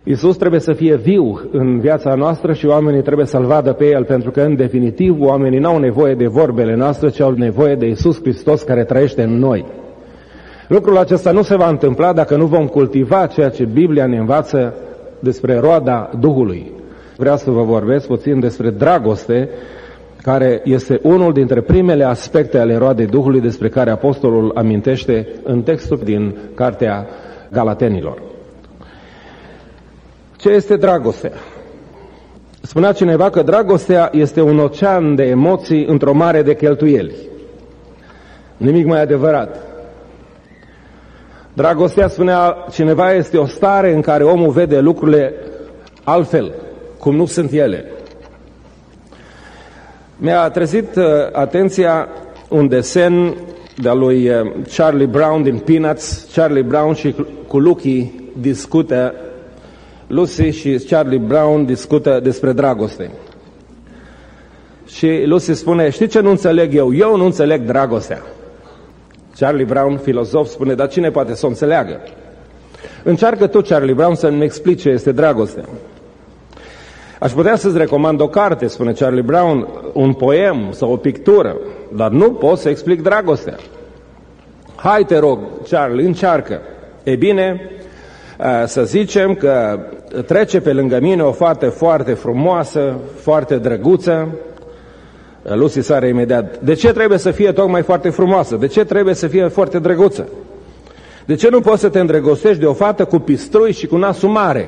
Iisus trebuie să fie viu în viața noastră și oamenii trebuie să-L vadă pe El, pentru că, în definitiv, oamenii n-au nevoie de vorbele noastre, ci au nevoie de Iisus Hristos care trăiește în noi. Lucrul acesta nu se va întâmpla dacă nu vom cultiva ceea ce Biblia ne învață despre roada Duhului. Vreau să vă vorbesc puțin despre dragoste, care este unul dintre primele aspecte ale roadei Duhului despre care apostolul amintește în textul din Cartea Galatenilor. Ce este dragostea? Spunea cineva că dragostea este un ocean de emoții într-o mare de cheltuieli. Nimic mai adevărat. Dragostea, spunea cineva, este o stare în care omul vede lucrurile altfel, cum nu sunt ele. Mi-a trezit atenția un desen de-a lui Charlie Brown din Peanuts. Charlie Brown și cu Lucy discută, Lucy și Charlie Brown discută despre dragoste. Și Lucy spune, știi ce nu înțeleg eu? Eu nu înțeleg dragostea. Charlie Brown, filozof, spune, dar cine poate să o înțeleagă? Încearcă tu, Charlie Brown, să-mi explici ce este dragostea. Aș putea să-ți recomand o carte, spune Charlie Brown, un poem sau o pictură, dar nu pot să explic dragostea. Hai, te rog, Charlie, încearcă. E bine, să zicem că trece pe lângă mine o fată foarte frumoasă, foarte drăguță. Lucy sare imediat. De ce trebuie să fie tocmai foarte frumoasă? De ce trebuie să fie foarte drăguță? De ce nu poți să te îndrăgostești de o fată cu pistrui și cu nasul mare?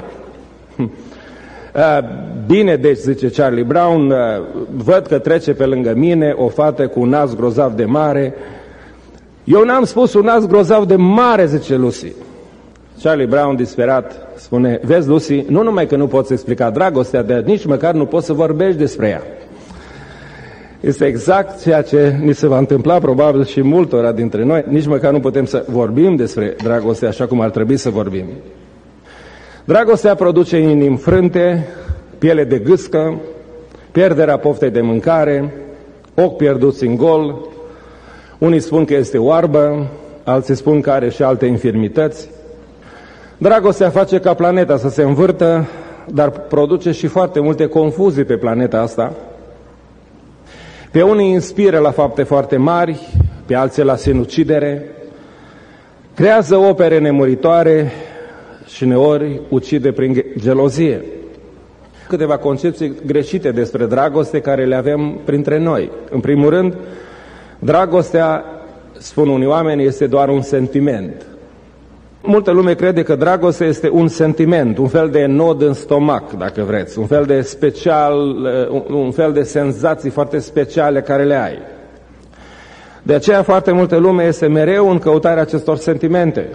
Bine, deci, zice Charlie Brown, văd că trece pe lângă mine o fată cu un nas grozav de mare. Eu n-am spus un nas grozav de mare, zice Lucy. Charlie Brown, disperat, spune, vezi, Lucy, nu numai că nu poți explica dragostea, dar nici măcar nu poți să vorbești despre ea. Este exact ceea ce ni se va întâmpla probabil și multora dintre noi. Nici măcar nu putem să vorbim despre dragoste așa cum ar trebui să vorbim. Dragostea produce inimi frânte, piele de gâscă, pierderea poftei de mâncare, ochi pierduți în gol. Unii spun că este oarbă, alții spun că are și alte infirmități. Dragostea face ca planeta să se învârtă, dar produce și foarte multe confuzii pe planeta asta. Pe unii inspiră la fapte foarte mari, pe alții la sinucidere, creează opere nemuritoare și uneori ucide prin gelozie. Câteva concepții greșite despre dragoste care le avem printre noi. În primul rând, dragostea, spun unii oameni, este doar un sentiment. Multă lume crede că dragostea este un sentiment, un fel de nod în stomac, dacă vreți, un fel de special, un fel de senzații foarte speciale care le ai. De aceea foarte multă lume este mereu în căutarea acestor sentimente.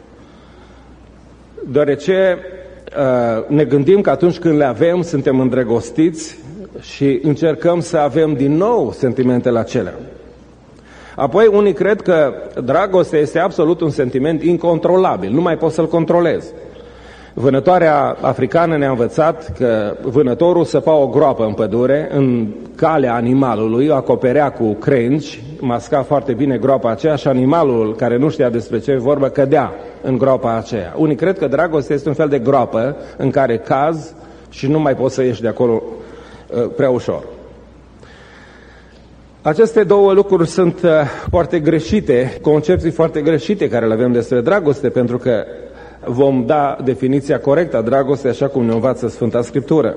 Deoarece ne gândim că atunci când le avem, suntem îndrăgostiți și încercăm să avem din nou sentimentele acelea. Apoi unii cred că dragostea este absolut un sentiment incontrolabil, nu mai poți să-l controlezi. Vânătoarea africană ne-a învățat că vânătorul săpa o groapă în pădure, în calea animalului, o acoperea cu crengi, masca foarte bine groapa aceea și animalul care nu știa despre ce vorbă cădea în groapa aceea. Unii cred că dragostea este un fel de groapă în care cazi și nu mai poți să ieși de acolo prea ușor. Aceste două lucruri sunt foarte greșite, concepții foarte greșite care le avem despre dragoste, pentru că vom da definiția corectă a dragostei așa cum ne învață Sfânta Scriptură.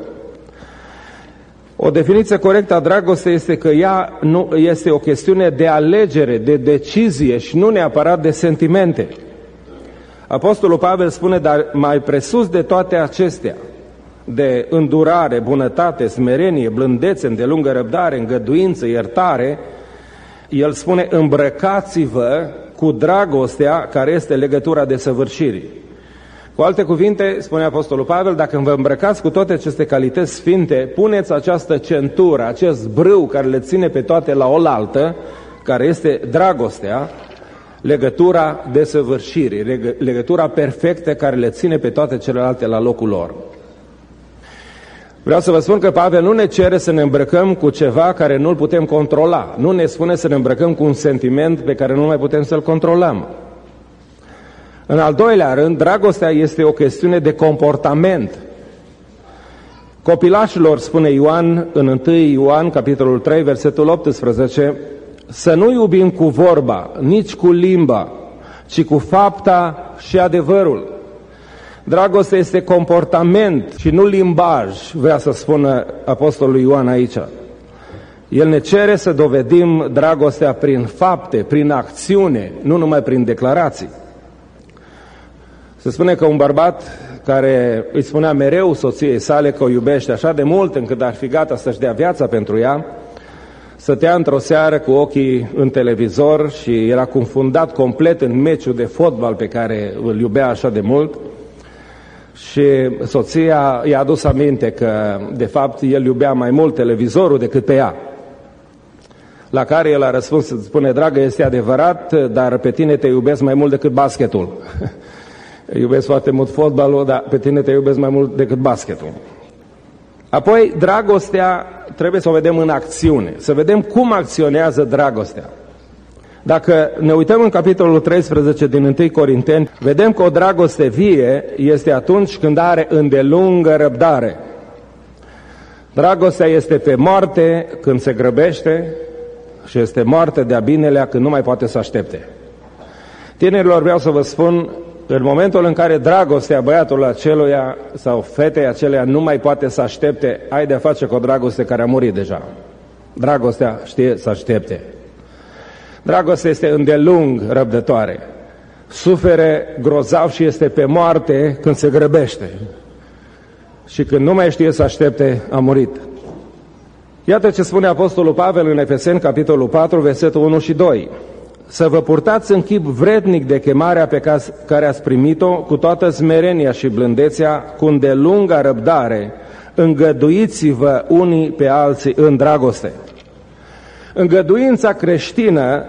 O definiție corectă a dragostei este că ea nu este o chestiune de alegere, de decizie și nu neapărat de sentimente. Apostolul Pavel spune, dar mai presus de toate acestea, de îndurare, bunătate, smerenie, blândețe, îndelungă răbdare, îngăduință, iertare, el spune, îmbrăcați-vă cu dragostea care este legătura desăvârșirii. Cu alte cuvinte, spune Apostolul Pavel, dacă vă îmbrăcați cu toate aceste calități sfinte, puneți această centură, acest brâu care le ține pe toate la oaltă, care este dragostea, legătura desăvârșirii, legătura perfectă care le ține pe toate celelalte la locul lor. Vreau să vă spun că Pavel nu ne cere să ne îmbrăcăm cu ceva care nu-l putem controla. Nu ne spune să ne îmbrăcăm cu un sentiment pe care nu mai putem să-l controlăm. În al doilea rând, dragostea este o chestiune de comportament. Copilașilor, spune Ioan în 1 Ioan, capitolul 3, versetul 18, să nu iubim cu vorba, nici cu limba, ci cu fapta și adevărul. Dragostea este comportament și nu limbaj, vrea să spună apostolul Ioan aici. El ne cere să dovedim dragostea prin fapte, prin acțiune, nu numai prin declarații. Se spune că un bărbat care îi spunea mereu soției sale că o iubește așa de mult încât ar fi gata să-și dea viața pentru ea, stătea într-o seară cu ochii în televizor și era confundat complet în meciul de fotbal pe care îl iubea așa de mult și soția i-a adus aminte că de fapt el iubea mai mult televizorul decât pe ea. La care el a răspuns, spune, dragă, este adevărat, dar pe tine te iubesc mai mult decât basketul. Iubesc foarte mult fotbalul, dar pe tine te iubesc mai mult decât basketul. Apoi, dragostea trebuie să o vedem în acțiune, să vedem cum acționează dragostea. Dacă ne uităm în capitolul 13 din 1 Corinteni, vedem că o dragoste vie este atunci când are îndelungă răbdare. Dragostea este pe moarte când se grăbește și este moarte de-a binelea când nu mai poate să aștepte. Tinerilor, vreau să vă spun, în momentul în care dragostea băiatului aceluia sau fetei aceleia nu mai poate să aștepte, ai de-a face cu o dragoste care a murit deja. Dragostea știe să aștepte. Dragostea este îndelung răbdătoare. Sufere grozav și este pe moarte când se grăbește. Și când nu mai știe să aștepte, a murit. Iată ce spune Apostolul Pavel în Efeseni, capitolul 4, versetul 1 și 2. Să vă purtați în chip vrednic de chemarea pe care ați primit-o, cu toată smerenia și blândețea, cu îndelunga răbdare, îngăduiți-vă unii pe alții în dragoste. Îngăduința creștină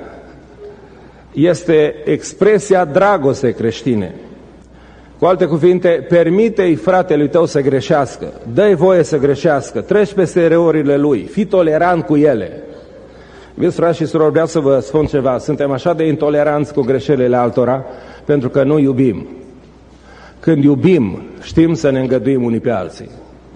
este expresia dragostei creștine. Cu alte cuvinte, permite-i fratelui tău să greșească, dă-i voie să greșească, treci peste erorile lui, fii tolerant cu ele. Iubiți frați și surori, vreau să vă spun ceva, suntem așa de intoleranți cu greșelile altora pentru că nu iubim. Când iubim, știm să ne îngăduim unii pe alții.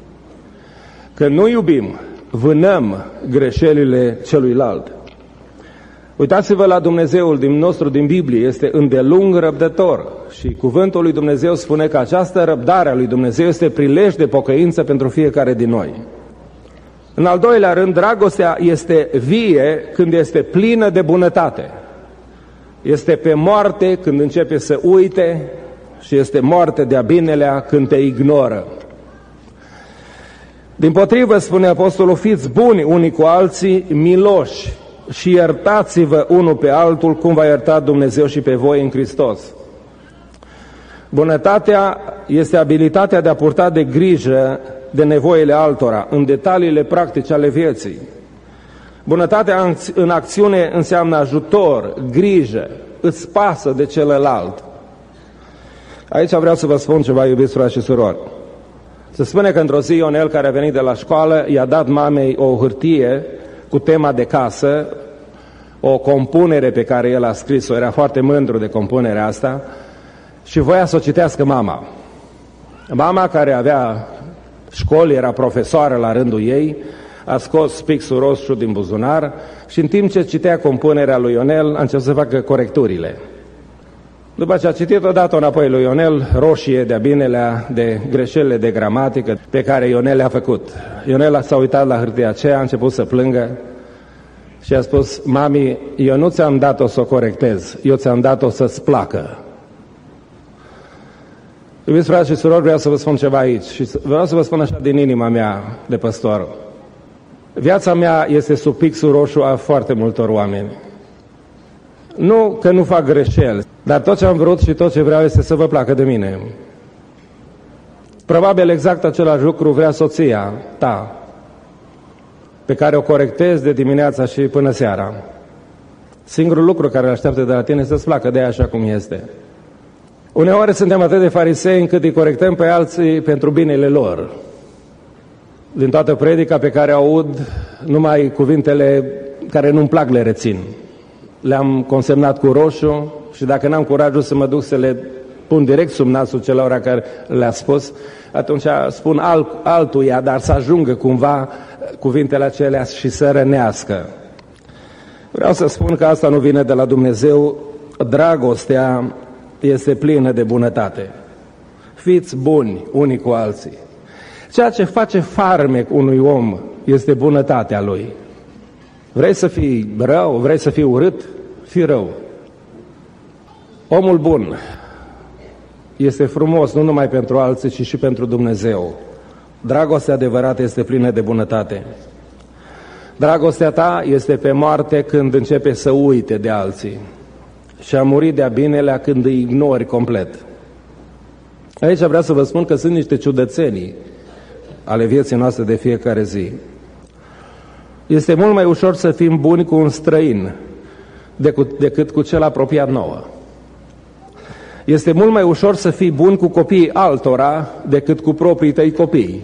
Când nu iubim, vânăm greșelile celuilalt. Uitați-vă la Dumnezeul nostru din Biblie, este îndelung răbdător și cuvântul lui Dumnezeu spune că această răbdare a lui Dumnezeu este prilej de pocăință pentru fiecare din noi. În al doilea rând, dragostea este vie când este plină de bunătate. Este pe moarte când începe să uite și este moarte de-a binelea când te ignoră. Dimpotrivă, spune apostolul, fiți buni unii cu alții, miloși și iertați-vă unul pe altul cum v-a iertat Dumnezeu și pe voi în Hristos. Bunătatea este abilitatea de a purta de grijă de nevoile altora, în detaliile practice ale vieții. Bunătatea în acțiune înseamnă ajutor, grijă, îți pasă de celălalt. Aici vreau să vă spun ceva, iubiți frați și surori. Se spune că într-o zi Ionel, care a venit de la școală, i-a dat mamei o hârtie cu tema de casă, o compunere pe care el a scris-o, era foarte mândru de compunerea asta, și voia să o citească mama. Mama, care avea școli, era profesoară la rândul ei, a scos pixul roșu din buzunar și în timp ce citea compunerea lui Ionel, a început să facă corecturile. După ce a citit, o dat înapoi lui Ionel, roșie de-a binelea, de greșelile de gramatică pe care Ionel le-a făcut. Ionel s-a uitat la hârtia aceea, a început să plângă și a spus: mami, eu nu ți-am dat-o să o corectez, eu ți-am dat-o să-ți placă. Iubiți frați și surori, vreau să vă spun ceva aici și vreau să vă spun așa din inima mea de păstor. Viața mea este sub pixul roșu a foarte multor oameni. Nu că nu fac greșeli, dar tot ce am vrut și tot ce vreau este să vă placă de mine. Probabil exact același lucru vrea soția ta, pe care o corectezi de dimineața și până seara. Singurul lucru care îl așteaptă de la tine este să-ți placă de ea așa cum este. Uneori suntem atât de farisei încât îi corectăm pe alții pentru binele lor. Din toată predica pe care o aud, numai cuvintele care nu-mi plac le rețin. Le-am consemnat cu roșu și dacă n-am curajul să mă duc să le pun direct sub nasul celor care le-a spus, atunci spun altuia, dar să ajungă cumva cuvintele acelea și să rănească. Vreau să spun că asta nu vine de la Dumnezeu. Dragostea este plină de bunătate. Fiți buni unii cu alții. Ceea ce face farmec unui om este bunătatea lui. Vrei să fii rău, vrei să fii urât, fii rău. Omul bun este frumos nu numai pentru alții, ci și pentru Dumnezeu. Dragostea adevărată este plină de bunătate. Dragostea ta este pe moarte când începe să uite de alții și a murit de-a binelea când îi ignori complet. Aici vreau să vă spun că sunt niște ciudățenii ale vieții noastre de fiecare zi. Este mult mai ușor să fim buni cu un străin decât cu cel apropiat nouă. Este mult mai ușor să fii bun cu copiii altora decât cu proprii tăi copii.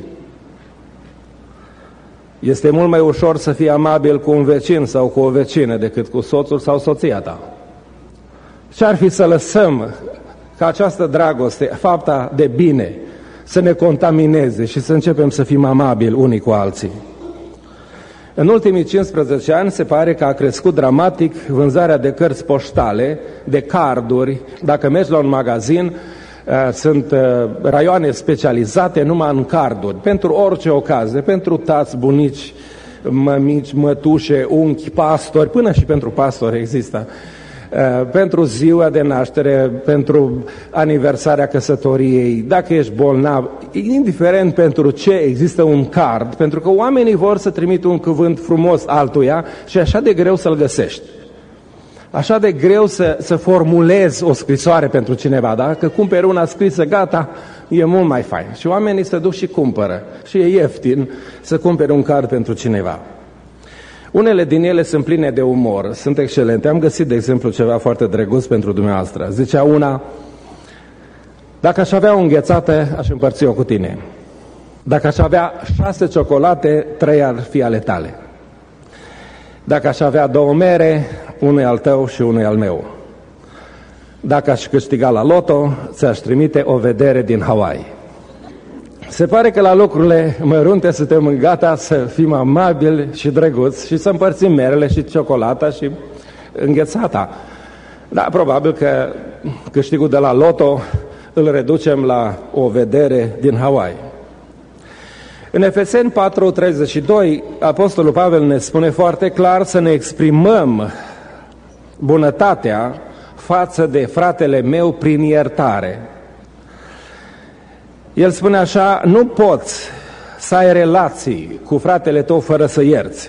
Este mult mai ușor să fii amabil cu un vecin sau cu o vecină decât cu soțul sau soția ta. Ce-ar fi să lăsăm ca această dragoste, fapta de bine, să ne contamineze și să începem să fim amabili unii cu alții? În ultimii 15 ani se pare că a crescut dramatic vânzarea de cărți poștale, de carduri. Dacă mergi la un magazin, sunt raioane specializate numai în carduri, pentru orice ocazie, pentru tați, bunici, mămici, mătușe, unchi, pastori, până și pentru pastori există, pentru ziua de naștere, pentru aniversarea căsătoriei, dacă ești bolnav, indiferent pentru ce, există un card, pentru că oamenii vor să trimită un cuvânt frumos altuia și așa de greu să-l găsești. Așa de greu să formulezi o scrisoare pentru cineva, dacă cumperi una scrisă, gata, e mult mai fain. Și oamenii se duc și cumpără. Și e ieftin să cumperi un card pentru cineva. Unele din ele sunt pline de umor, sunt excelente. Am găsit, de exemplu, ceva foarte drăguț pentru dumneavoastră. Zicea una: dacă aș avea o înghețată, aș împărți-o cu tine. Dacă aș avea 6 ciocolate, 3 ar fi ale tale. Dacă aș avea 2 mere, unul e al tău și unul e al meu. Dacă aș câștiga la loto, ți-aș trimite o vedere din Hawaii. Se pare că la lucrurile mărunte suntem gata să fim amabili și drăguți și să împărțim merele și ciocolata și înghețata. Da, probabil că câștigul de la loto îl reducem la o vedere din Hawaii. În Efeseni 4:32, Apostolul Pavel ne spune foarte clar să ne exprimăm bunătatea față de fratele meu prin iertare. El spune așa: nu poți să ai relații cu fratele tău fără să ierți.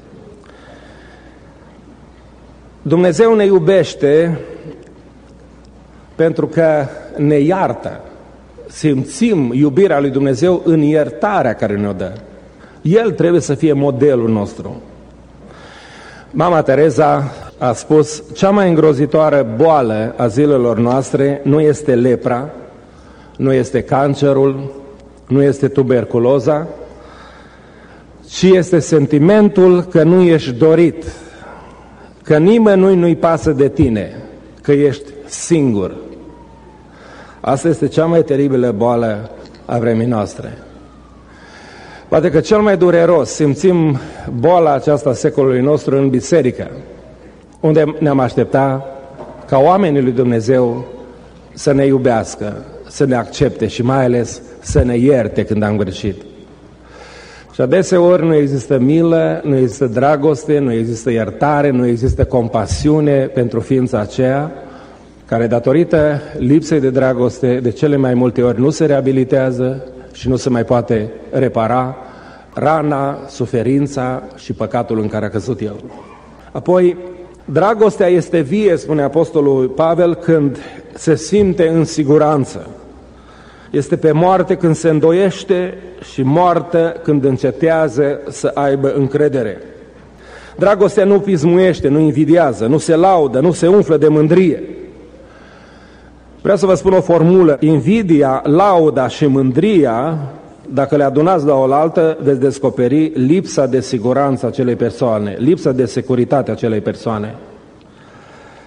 Dumnezeu ne iubește pentru că ne iartă. Simțim iubirea lui Dumnezeu în iertarea care ne-o dă. El trebuie să fie modelul nostru. Mama Tereza a spus: cea mai îngrozitoare boală a zilelor noastre nu este lepra, nu este cancerul, nu este tuberculoza, ci este sentimentul că nu ești dorit, că nimănui nu-i pasă de tine, că ești singur. Asta este cea mai teribilă boală a vremii noastre. Poate că cel mai dureros simțim boala aceasta a secolului nostru în biserică, unde ne-am aștepta ca oamenii lui Dumnezeu să ne iubească, să ne accepte și mai ales să ne ierte când am greșit. Și adeseori nu există milă, nu există dragoste, nu există iertare, nu există compasiune pentru ființa aceea care, datorită lipsei de dragoste, de cele mai multe ori nu se reabilitează și nu se mai poate repara rana, suferința și păcatul în care a căzut el. Apoi, dragostea este vie, spune Apostolul Pavel, când se simte în siguranță. Este pe moarte când se îndoiește și moartă când încetează să aibă încredere. Dragostea nu pismuiește, nu invidiază, nu se laudă, nu se umflă de mândrie. Vreau să vă spun o formulă: invidia, lauda și mândria, dacă le adunați la oaltă, veți descoperi lipsa de siguranță a acelei persoane, lipsa de securitate a acelei persoane.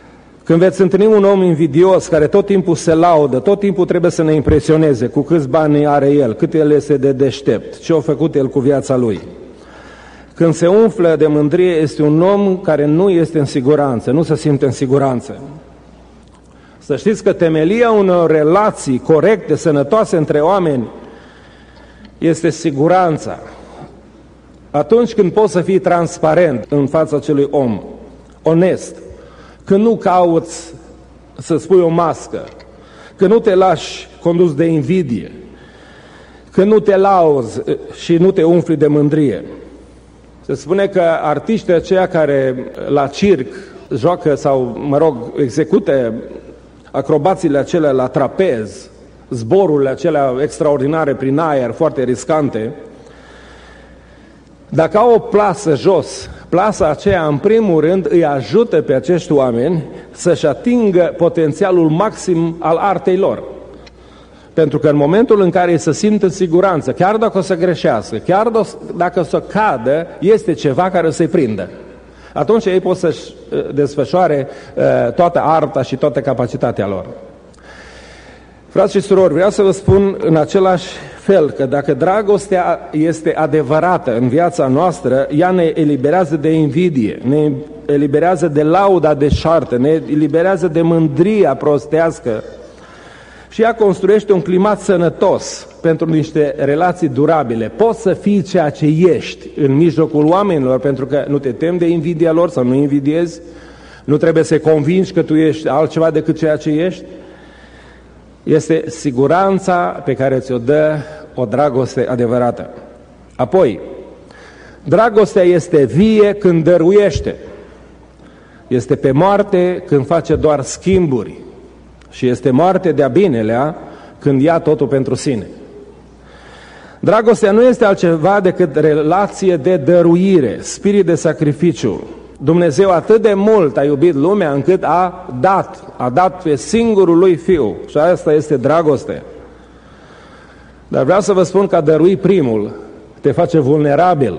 Când veți întâlni un om invidios care tot timpul se laudă, tot timpul trebuie să ne impresioneze cu câți bani are el, cât el este de deștept, ce a făcut el cu viața lui. Când se umflă de mândrie, este un om care nu este în siguranță, nu se simte în siguranță. Să știți că temelia unor relații corecte, sănătoase între oameni este siguranța. Atunci când poți să fii transparent în fața acelui om, onest, când nu cauți să spui o mască, când nu te lași condus de invidie, când nu te lauzi și nu te umfli de mândrie. Se spune că artiștii aceia care la circ joacă sau, execută acrobațiile acelea la trapez, zborurile acelea extraordinare prin aer, foarte riscante, dacă au o plasă jos, plasa aceea în primul rând îi ajută pe acești oameni să-și atingă potențialul maxim al artei lor. Pentru că în momentul în care ei se simt în siguranță, chiar dacă o să greșească, chiar dacă o să cadă, este ceva care să-i prindă. Atunci ei pot să-și desfășoare toată arta și toată capacitatea lor. Frați și surori, vreau să vă spun în același fel că dacă dragostea este adevărată în viața noastră, ea ne eliberează de invidie, ne eliberează de lauda deșartă, ne eliberează de mândria prostească și ea construiește un climat sănătos pentru niște relații durabile. Poți să fii ceea ce ești în mijlocul oamenilor pentru că nu te temi de invidia lor sau nu invidiezi, nu trebuie să-i convingi că tu ești altceva decât ceea ce ești. Este siguranța pe care ți-o dă o dragoste adevărată. Apoi, dragostea este vie când dăruiește. Este pe moarte când face doar schimburi. Și este moarte de-a binelea când ia totul pentru sine. Dragostea nu este altceva decât relație de dăruire, spirit de sacrificiu. Dumnezeu atât de mult a iubit lumea încât a dat pe singurul lui Fiu. Și asta este dragoste. Dar vreau să vă spun că a dărui primul te face vulnerabil.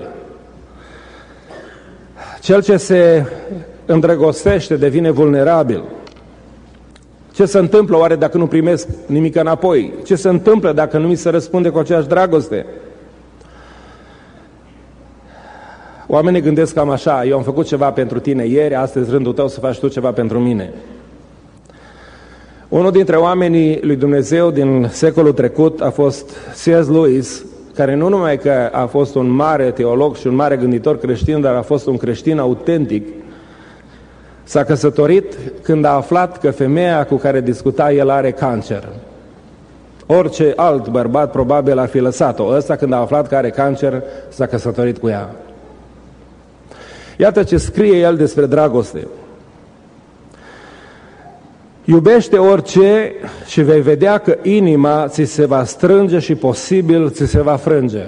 Cel ce se îndrăgostește devine vulnerabil. Ce se întâmplă oare dacă nu primesc nimic înapoi? Ce se întâmplă dacă nu mi se răspunde cu aceeași dragoste? Oamenii gândesc cam așa: eu am făcut ceva pentru tine ieri, astăzi rândul tău să faci tu ceva pentru mine. Unul dintre oamenii lui Dumnezeu din secolul trecut a fost C.S. Lewis, care nu numai că a fost un mare teolog și un mare gânditor creștin, dar a fost un creștin autentic. S-a căsătorit când a aflat că femeia cu care discuta el are cancer. Orice alt bărbat probabil ar fi lăsat-o. Ăsta, când a aflat că are cancer, s-a căsătorit cu ea. Iată ce scrie el despre dragoste. Iubește orice și vei vedea că inima ți se va strânge și posibil ți se va frânge.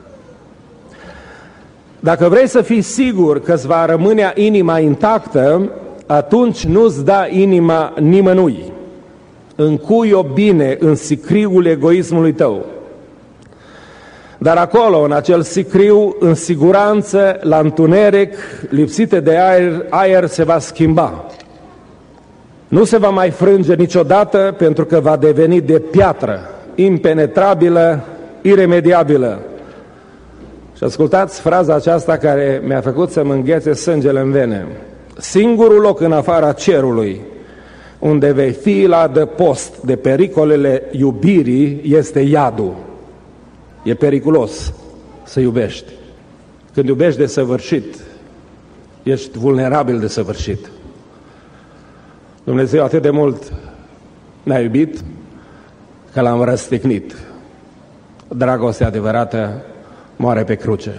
Dacă vrei să fii sigur că îți va rămâne inima intactă, atunci nu-ți da inima nimănui. Încui-o bine în sicriul egoismului tău. Dar acolo, în acel sicriu, în siguranță, la întuneric, lipsite de aer se va schimba. Nu se va mai frânge niciodată pentru că va deveni de piatră, impenetrabilă, iremediabilă. Și ascultați fraza aceasta care mi-a făcut să-mi înghețe sângele în vene. Singurul loc în afara cerului unde vei fi la adăpost de pericolele iubirii este iadul. E periculos să iubești. Când iubești desăvârșit, ești vulnerabil de săvârșit. Dumnezeu atât de mult ne-a iubit că l-am răstignit. Dragostea adevărată moare pe cruce.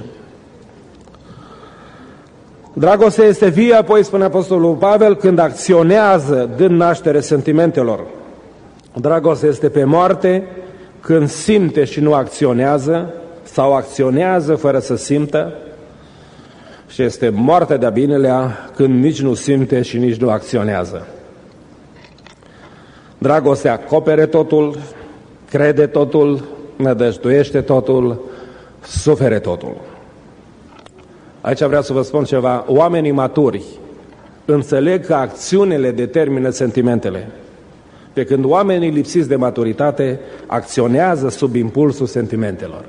Dragostea este vie, apoi spune Apostolul Pavel, când acționează dând naștere sentimentelor. Dragostea este pe moarte când simte și nu acționează, sau acționează fără să simtă, și este moartea de-a binelea când nici nu simte și nici nu acționează. Dragostea acopere totul, crede totul, nădăjduiește totul, sufere totul. Aici vreau să vă spun ceva. Oamenii maturi înțeleg că acțiunile determină sentimentele, pe când oamenii lipsiți de maturitate acționează sub impulsul sentimentelor.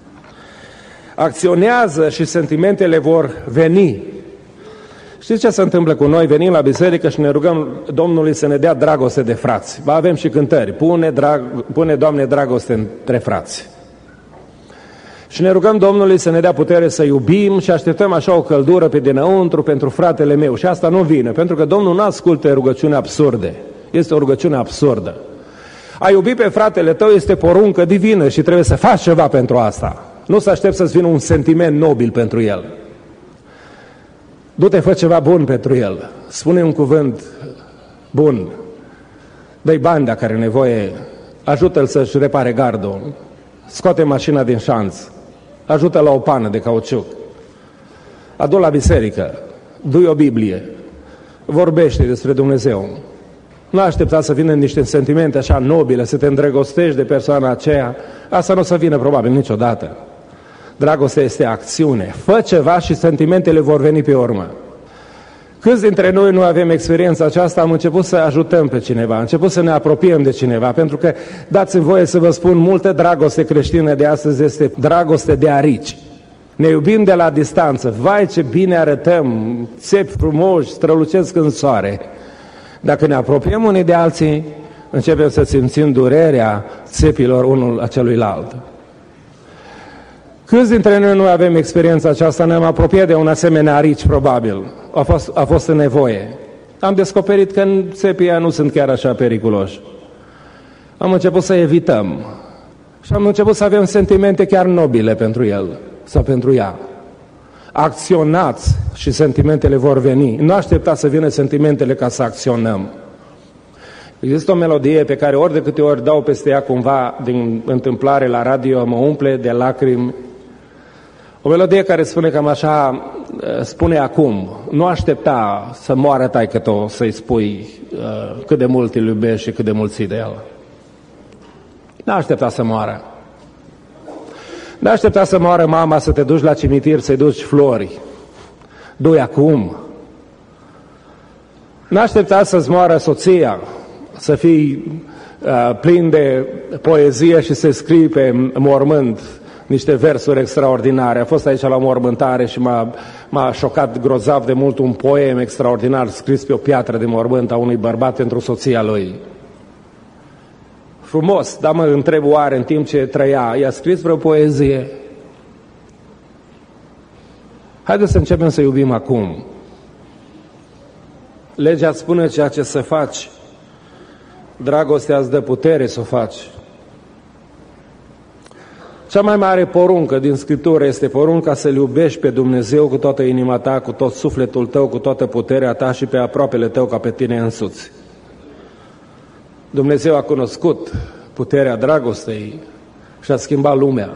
Acționează și sentimentele vor veni. Știți ce se întâmplă cu noi? Venim la biserică și ne rugăm Domnului să ne dea dragoste de frați. Ba, avem și cântări. Pune, Doamne, dragoste între frați. Și ne rugăm Domnului să ne dea putere să iubim și așteptăm așa o căldură pe dinăuntru pentru fratele meu. Și asta nu vine, pentru că Domnul nu ascultă rugăciuni absurde. Este o rugăciune absurdă. A iubi pe fratele tău este poruncă divină și trebuie să faci ceva pentru asta. Nu să aștepți să-ți vină un sentiment nobil pentru el. Du-te, fă ceva bun pentru el. Spune un cuvânt bun. Dă-i bani dacă are nevoie. Ajută-l să-și repare gardul. Scoate mașina din șanț. Ajută la o pană de cauciuc. Adu-l la biserică. Du-i o Biblie. Vorbește despre Dumnezeu. Nu aștepta să vină niște sentimente așa nobile, să te îndrăgostești de persoana aceea. Asta nu o să vină probabil niciodată. Dragostea este acțiune. Fă ceva și sentimentele vor veni pe urmă. Câți dintre noi nu avem experiența aceasta? Am început să ajutăm pe cineva, am început să ne apropiem de cineva, pentru că, dați-mi voie să vă spun, multă dragoste creștină de astăzi este dragoste de arici. Ne iubim de la distanță. Vai, ce bine arătăm, țepi frumoși, strălucesc în soare. Dacă ne apropiem unii de alții, începem să simțim durerea țepilor unul a celuilalt. Câți dintre noi nu avem experiența aceasta? Ne-am apropiat de un asemenea arici, probabil. A fost în nevoie. Am descoperit că țepii nu sunt chiar așa periculoși. Am început să evităm. Și am început să avem sentimente chiar nobile pentru el sau pentru ea. Acționați și sentimentele vor veni. Nu așteptați să vină sentimentele ca să acționăm. Există o melodie pe care ori de câte ori dau peste ea cumva din întâmplare la radio, mă umple de lacrimi. O melodie care spune cam așa, spune acum, nu aștepta să moară taică-tău să-i spui cât de mult îl iubești și cât de mult ții de el. Nu aștepta să moară. Nu aștepta să moară mama să te duci la cimitir, să-i duci flori. Du-i acum. Nu aștepta să-ți moară soția, să fii plin de poezie și să scrii pe mormânt niște versuri extraordinare. A fost aici la o mormântare și m-a șocat grozav de mult un poem extraordinar scris pe o piatră de mormânt a unui bărbat pentru soția lui. Frumos, dar mă întreb oare în timp ce trăia, i-a scris vreo poezie? Haideți să începem să iubim acum. Legea îți spune ceea ce să faci. Dragostea îți dă putere să o faci. Cea mai mare poruncă din Scriptură este porunca să-L iubești pe Dumnezeu cu toată inima ta, cu tot sufletul tău, cu toată puterea ta și pe aproapele tău ca pe tine însuți. Dumnezeu a cunoscut puterea dragostei și a schimbat lumea.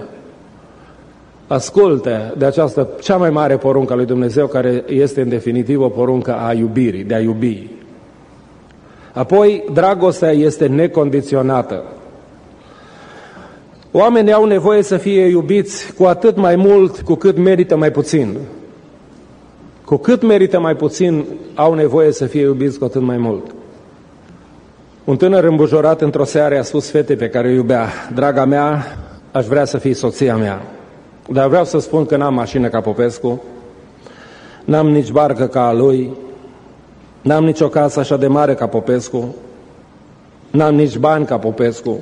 Ascultă de această cea mai mare poruncă a lui Dumnezeu, care este în definitiv o poruncă a iubirii, de a iubi. Apoi, dragostea este necondiționată. Oamenii au nevoie să fie iubiți cu atât mai mult cu cât merită mai puțin. Cu cât merită mai puțin, au nevoie să fie iubiți cu atât mai mult. Un tânăr îmbujorat într-o seară a spus fetei pe care o iubea: draga mea, aș vrea să fii soția mea, dar vreau să spun că n-am mașină ca Popescu, n-am nici barcă ca a lui, n-am nici o casă așa de mare ca Popescu, n-am nici bani ca Popescu,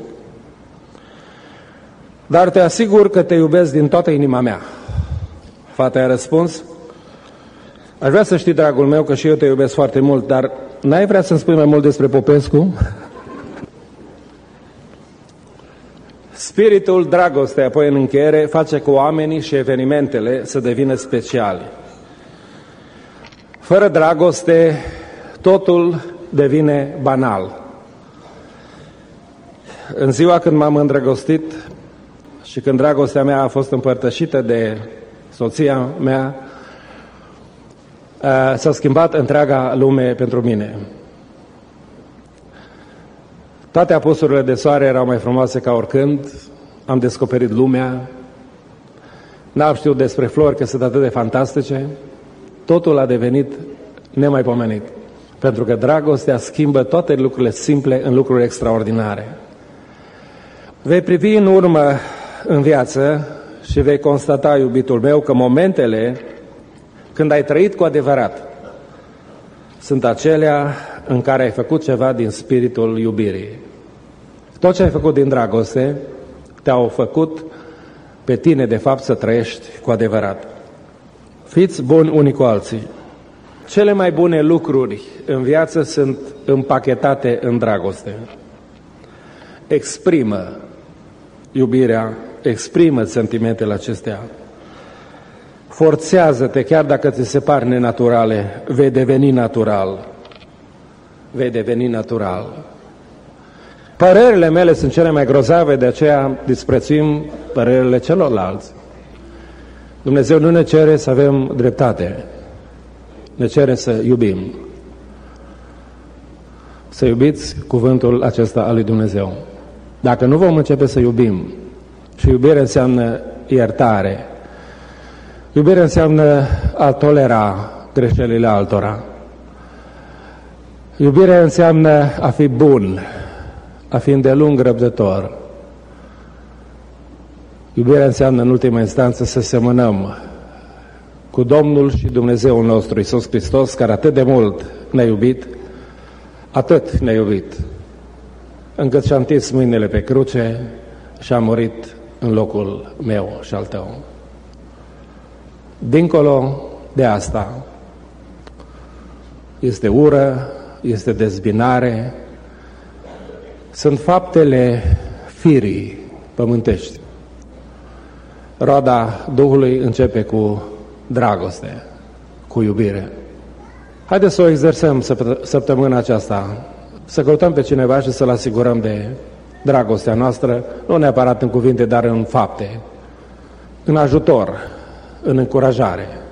dar te asigur că te iubesc din toată inima mea. Fata i-a răspuns: aș vrea să știi, dragul meu, că și eu te iubesc foarte mult, dar n-ai vrea să-mi spui mai mult despre Popescu? Spiritul dragostei, apoi în încheiere, face cu oamenii și evenimentele să devină speciale. Fără dragoste, totul devine banal. În ziua când m-am îndrăgostit și când dragostea mea a fost împărtășită de soția mea, s-a schimbat întreaga lume pentru mine. Toate apusurile de soare erau mai frumoase ca oricând, am descoperit lumea, n-am știut despre flori că sunt atât de fantastice, totul a devenit nemaipomenit. Pentru că dragostea schimbă toate lucrurile simple în lucruri extraordinare. Vei privi în urmă în viață și vei constata, iubitul meu, că momentele când ai trăit cu adevărat sunt acelea în care ai făcut ceva din spiritul iubirii. Tot ce ai făcut din dragoste te-au făcut pe tine, de fapt, să trăiești cu adevărat. Fiți buni unii cu alții. Cele mai bune lucruri în viață sunt împachetate în dragoste. Exprimă iubirea, exprimă sentimentele acestea. Forțează-te, chiar dacă ți se par nenaturale, vei deveni natural. Vei deveni natural. Părerile mele sunt cele mai grozave, de aceea disprețuim părerile celorlalți. Dumnezeu nu ne cere să avem dreptate, ne cere să iubim. Să iubiți cuvântul acesta al lui Dumnezeu. Dacă nu vom începe să iubim, și iubire înseamnă iertare, iubire înseamnă a tolera greșelile altora, iubire înseamnă a fi bun, a fi îndelung răbdător. Iubirea înseamnă, în ultima instanță, să semănăm cu Domnul și Dumnezeul nostru, Iisus Hristos, care atât de mult ne-a iubit, atât ne-a iubit, încât și-a întins mâinile pe cruce și a murit în locul meu și al tău. Dincolo de asta este ură, este dezbinare, sunt faptele firii pământești. Roada Duhului începe cu dragoste, cu iubire. Haideți să o exersăm săptămâna aceasta, să căutăm pe cineva și să-l asigurăm de dragostea noastră, nu neapărat în cuvinte, dar în fapte, în ajutor, în încurajare.